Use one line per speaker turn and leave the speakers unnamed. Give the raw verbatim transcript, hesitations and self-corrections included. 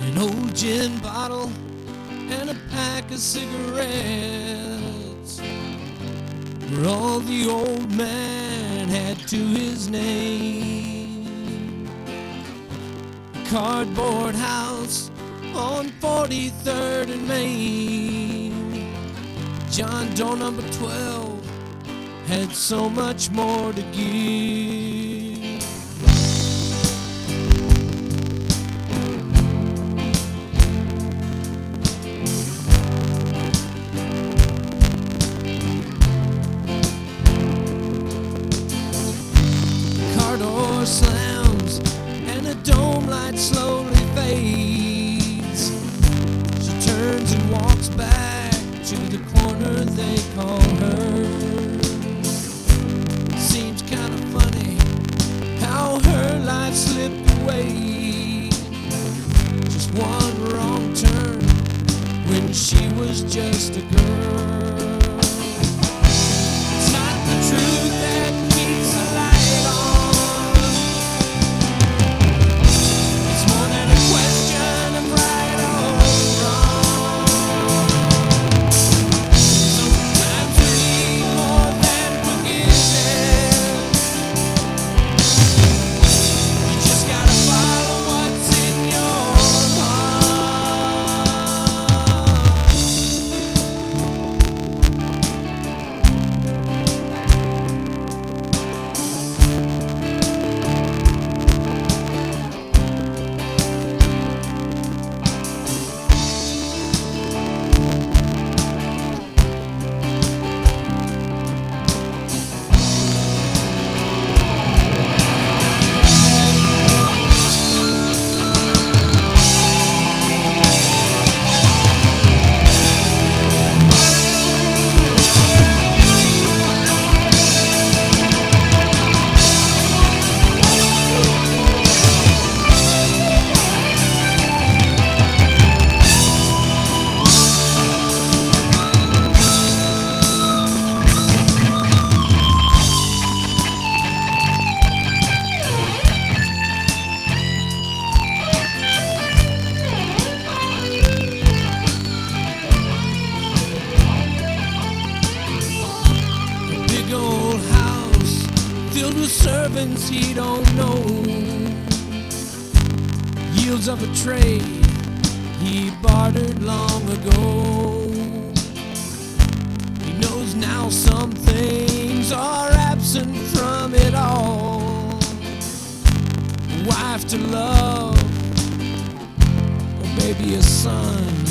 an old gin bottle, and a pack of cigarettes were all the old man had to his name. A cardboard house on forty-third and Main. John Doe number twelve had so much more to give. Car door slams and the dome light slowly fades. She turns and walks back to the corner they call her. Seems kind of funny how her life slipped away. Just one wrong turn when she was just a girl. It's not the truth that keeps the light on. It's more than a question of right or wrong. Sometimes we need more than forgiveness. You just gotta follow what's in your filled with servants he don't know. Yields of a trade he bartered long ago. He knows now some things are absent from it all. A wife to love, or maybe a son.